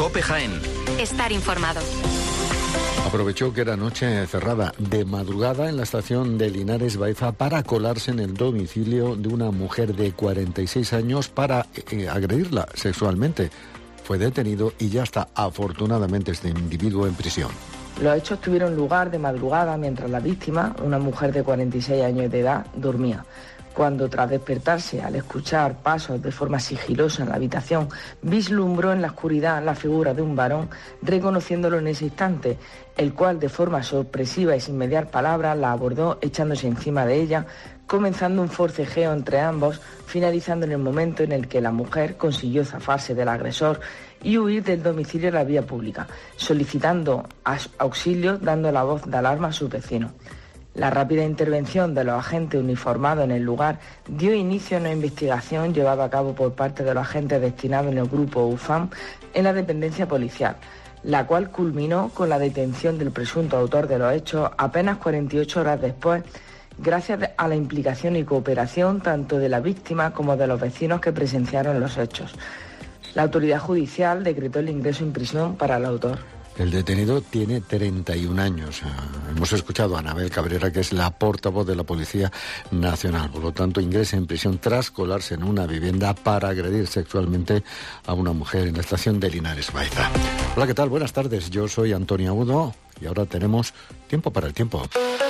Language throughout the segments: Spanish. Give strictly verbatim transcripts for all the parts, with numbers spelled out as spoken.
COPE Jaén. Estar informado. Aprovechó que era noche cerrada de madrugada en la estación de Linares Baeza para colarse en el domicilio de una mujer de cuarenta y seis años para eh, agredirla sexualmente. Fue detenido y ya está, afortunadamente, este individuo en prisión. Los hechos tuvieron lugar de madrugada mientras la víctima, una mujer de cuarenta y seis años de edad, dormía. Cuando, tras despertarse, al escuchar pasos de forma sigilosa en la habitación, vislumbró en la oscuridad la figura de un varón, reconociéndolo en ese instante, el cual, de forma sorpresiva y sin mediar palabras, la abordó echándose encima de ella, comenzando un forcejeo entre ambos, finalizando en el momento en el que la mujer consiguió zafarse del agresor y huir del domicilio de la vía pública, solicitando auxilio, dando la voz de alarma a sus vecinos. La rápida intervención de los agentes uniformados en el lugar dio inicio a una investigación llevada a cabo por parte de los agentes destinados en el grupo U F A M en la dependencia policial, la cual culminó con la detención del presunto autor de los hechos apenas cuarenta y ocho horas después, gracias a la implicación y cooperación tanto de la víctima como de los vecinos que presenciaron los hechos. La autoridad judicial decretó el ingreso en prisión para el autor. El detenido tiene treinta y un años. Hemos escuchado a Anabel Cabrera, que es la portavoz de la Policía Nacional. Por lo tanto, ingresa en prisión tras colarse en una vivienda para agredir sexualmente a una mujer en la estación de Linares Baeza. Hola, ¿qué tal? Buenas tardes. Yo soy Antonio Agudo y ahora tenemos tiempo para el tiempo.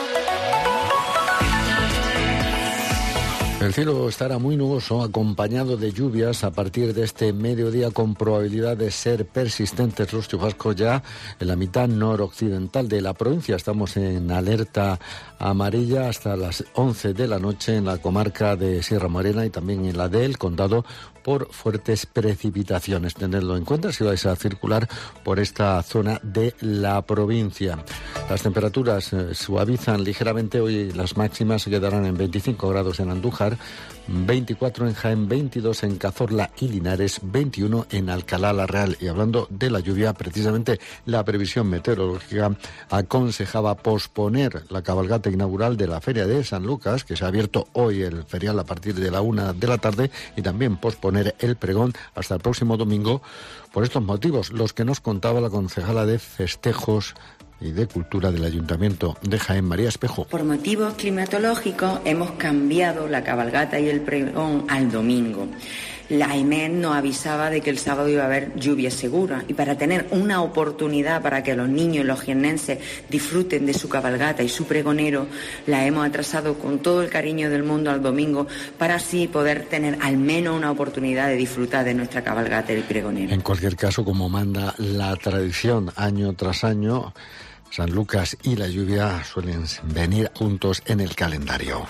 El cielo estará muy nuboso, acompañado de lluvias a partir de este mediodía, con probabilidad de ser persistentes los chubascos ya en la mitad noroccidental de la provincia. Estamos en alerta amarilla hasta las once de la noche en la comarca de Sierra Morena y también en la del Condado por fuertes precipitaciones. Tenedlo en cuenta si vais a circular por esta zona de la provincia. Las temperaturas eh, suavizan ligeramente. Hoy las máximas se quedarán en veinticinco grados en Andújar, veinticuatro en Jaén, veintidós en Cazorla y Linares, veintiuno en Alcalá la Real. Y hablando de la lluvia, precisamente la previsión meteorológica aconsejaba posponer la cabalgata inaugural de la Feria de San Lucas, que se ha abierto hoy el ferial a partir de la una de la tarde, y también posponer el pregón hasta el próximo domingo por estos motivos, los que nos contaba la concejala de Festejos y de Cultura del Ayuntamiento de Jaén, María Espejo. Por motivos climatológicos hemos cambiado la cabalgata y el pregón al domingo. La A I M E D nos avisaba de que el sábado iba a haber lluvia segura, y para tener una oportunidad para que los niños y los jiennenses disfruten de su cabalgata y su pregonero, la hemos atrasado con todo el cariño del mundo al domingo, para así poder tener al menos una oportunidad de disfrutar de nuestra cabalgata y pregonero. En cualquier caso, como manda la tradición año tras año, San Lucas y la lluvia suelen venir juntos en el calendario.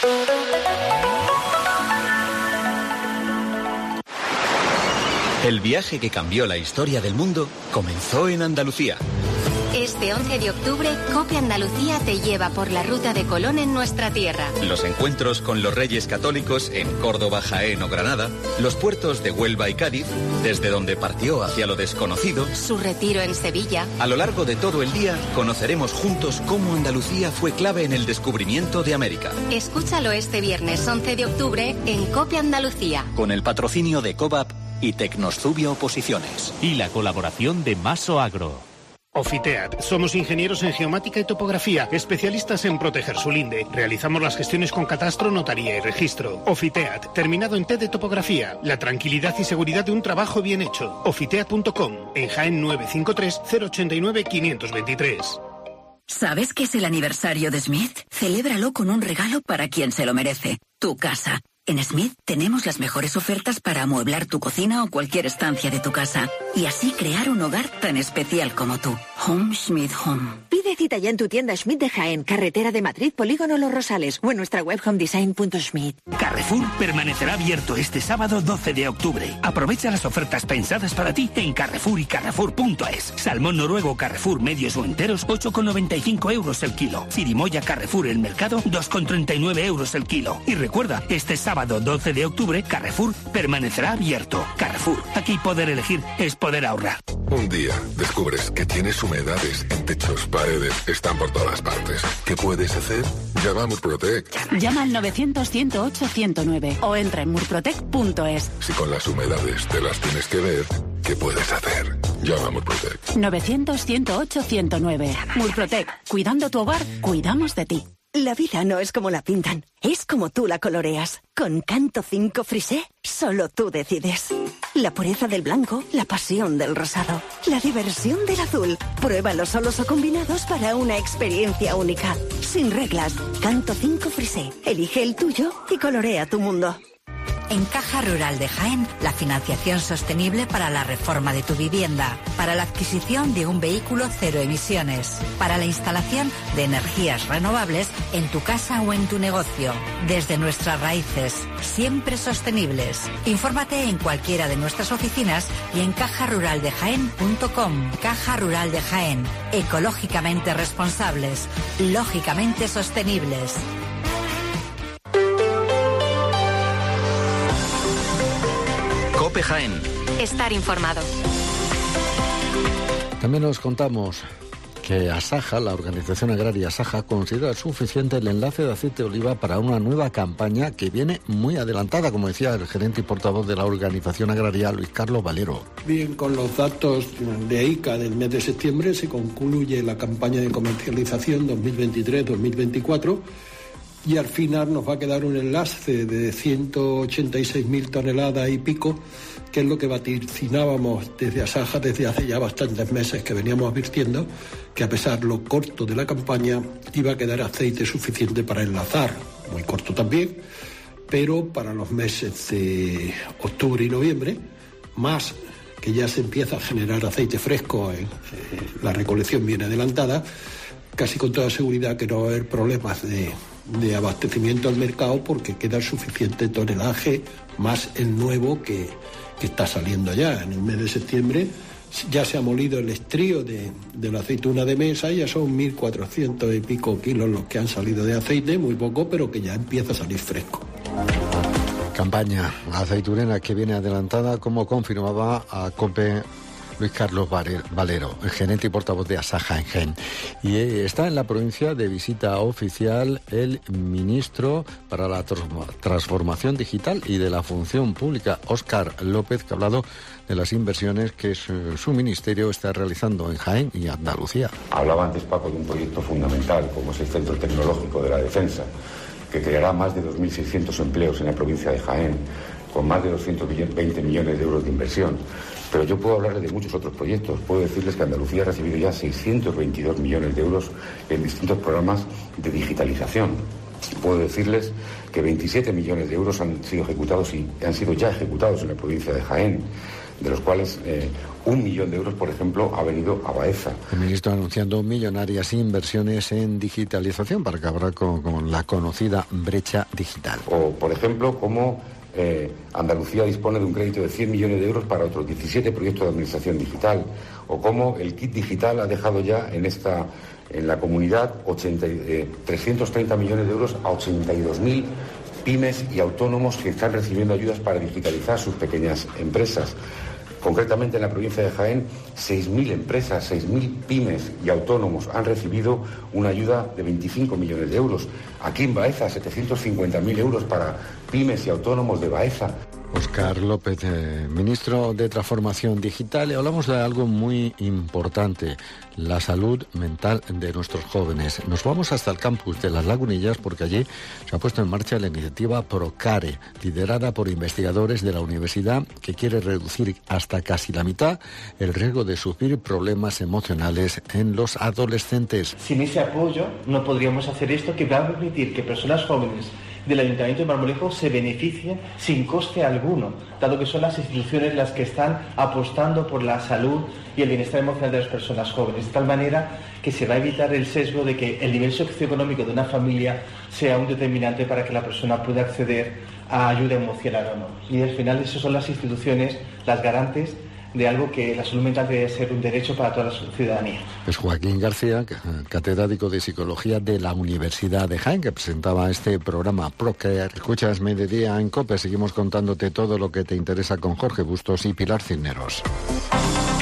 El viaje que cambió la historia del mundo comenzó en Andalucía. Este once de octubre, COPE Andalucía te lleva por la ruta de Colón en nuestra tierra. Los encuentros con los Reyes Católicos en Córdoba, Jaén o Granada, los puertos de Huelva y Cádiz, desde donde partió hacia lo desconocido, su retiro en Sevilla. A lo largo de todo el día conoceremos juntos cómo Andalucía fue clave en el descubrimiento de América. Escúchalo este viernes once de octubre en COPE Andalucía. Con el patrocinio de COVAP y Tecnostudio Oposiciones. Y la colaboración de Maso Agro. Ofiteat. Somos ingenieros en geomática y topografía, especialistas en proteger su linde. Realizamos las gestiones con catastro, notaría y registro. Ofiteat, terminado en T de topografía. La tranquilidad y seguridad de un trabajo bien hecho. Ofiteat punto com, en Jaén nueve cinco tres, cero ocho nueve, cinco dos tres. ¿Sabes qué es el aniversario de Smith? Celébralo con un regalo para quien se lo merece. Tu casa. En Smith tenemos las mejores ofertas para amueblar tu cocina o cualquier estancia de tu casa. Y así crear un hogar tan especial como tú. Home Smith Home. Pide cita ya en tu tienda Schmidt de Jaén, carretera de Madrid, Polígono Los Rosales, o en nuestra web homedesign punto schmidt. Carrefour permanecerá abierto este sábado doce de octubre. Aprovecha las ofertas pensadas para ti en Carrefour y Carrefour punto es. Salmón noruego Carrefour medios o enteros, ocho con noventa y cinco euros el kilo. Chirimoya Carrefour el mercado, dos con treinta y nueve euros el kilo. Y recuerda, este sábado doce de octubre, Carrefour permanecerá abierto. Carrefour, aquí poder elegir es poder ahorrar. Un día descubres que tienes humedades en techos, paredes, están por todas partes. ¿Qué puedes hacer? Llama a Murprotec. Llama al novecientos, ciento ocho, ciento nueve o entra en murprotec punto es. Si con las humedades te las tienes que ver, ¿qué puedes hacer? Llama a Murprotec. novecientos, ciento ocho, ciento nueve. Murprotec. Cuidando tu hogar, cuidamos de ti. La vida no es como la pintan, es como tú la coloreas. Con Canto cinco Frisé, solo tú decides. La pureza del blanco, la pasión del rosado, la diversión del azul. Pruébalos solos o combinados para una experiencia única. Sin reglas, Canto cinco Frisé. Elige el tuyo y colorea tu mundo. En Caja Rural de Jaén, la financiación sostenible para la reforma de tu vivienda, para la adquisición de un vehículo cero emisiones, para la instalación de energías renovables en tu casa o en tu negocio. Desde nuestras raíces, siempre sostenibles. Infórmate en cualquiera de nuestras oficinas y en caja rural de jaén punto com. Caja Rural de Jaén, ecológicamente responsables, lógicamente sostenibles. COPE Jaén. Estar informado. También nos contamos que Asaja, la organización agraria Asaja, considera suficiente el enlace de aceite de oliva para una nueva campaña que viene muy adelantada, como decía el gerente y portavoz de la organización agraria, Luis Carlos Valero. Bien, con los datos de I C A del mes de septiembre se concluye la campaña de comercialización dos mil veintitrés dos mil veinticuatro y al final nos va a quedar un enlace de ciento ochenta y seis mil toneladas y pico, que es lo que vaticinábamos desde Asaja desde hace ya bastantes meses, que veníamos advirtiendo que a pesar lo corto de la campaña iba a quedar aceite suficiente para enlazar, muy corto también, pero para los meses de octubre y noviembre, más que ya se empieza a generar aceite fresco, en, eh, la recolección viene adelantada, casi con toda seguridad que no va a haber problemas de, de abastecimiento al mercado porque queda suficiente tonelaje más el nuevo que, que está saliendo ya. En el mes de septiembre ya se ha molido el estrío de, de la aceituna de mesa, ya son mil cuatrocientos y pico kilos los que han salido de aceite, muy poco, pero que ya empieza a salir fresco. Campaña aceitunera que viene adelantada, como confirmaba a COPE Luis Carlos Valero, el gerente y portavoz de Asaja en Jaén. Y está en la provincia de visita oficial el ministro para la transformación digital y de la función pública, Óscar López, que ha hablado de las inversiones que su, su ministerio está realizando en Jaén y Andalucía. Hablaba antes, Paco, de un proyecto fundamental como es el Centro Tecnológico de la Defensa, que creará más de dos mil seiscientos empleos en la provincia de Jaén, con más de doscientos veinte millones de euros de inversión. Pero yo puedo hablarles de muchos otros proyectos. Puedo decirles que Andalucía ha recibido ya seiscientos veintidós millones de euros en distintos programas de digitalización. Puedo decirles que veintisiete millones de euros han sido ejecutados y han sido ya ejecutados en la provincia de Jaén, de los cuales eh, un millón de euros, por ejemplo, ha venido a Baeza. El ministro anunciando millonarias inversiones en digitalización para acabar con, con la conocida brecha digital. O, por ejemplo, como eh, Andalucía dispone de un crédito de cien millones de euros para otros diecisiete proyectos de administración digital, o como el kit digital ha dejado ya en esta en la comunidad ochenta, eh, trescientos treinta millones de euros a ochenta y dos mil pymes y autónomos que están recibiendo ayudas para digitalizar sus pequeñas empresas. Concretamente en la provincia de Jaén, seis mil empresas, seis mil pymes y autónomos han recibido una ayuda de veinticinco millones de euros. Aquí en Baeza, setecientos cincuenta mil euros para pymes y autónomos de Baeza. Óscar López, eh, ministro de Transformación Digital, y hablamos de algo muy importante, la salud mental de nuestros jóvenes. Nos vamos hasta el campus de Las Lagunillas porque allí se ha puesto en marcha la iniciativa Procare, liderada por investigadores de la universidad, que quiere reducir hasta casi la mitad el riesgo de sufrir problemas emocionales en los adolescentes. Sin ese apoyo no podríamos hacer esto, que va a permitir que personas jóvenes del Ayuntamiento de Marmolejo se beneficien sin coste alguno, dado que son las instituciones las que están apostando por la salud y el bienestar emocional de las personas jóvenes, de tal manera que se va a evitar el sesgo de que el nivel socioeconómico de una familia sea un determinante para que la persona pueda acceder a ayuda emocional o no. Y al final esas son las instituciones las garantes de algo que la salud mental debe ser un derecho para toda la ciudadanía. Es Joaquín García, catedrático de Psicología de la Universidad de Jaén, que presentaba este programa Procare. Escuchas Mediodía en COPE, seguimos contándote todo lo que te interesa con Jorge Bustos y Pilar Cisneros.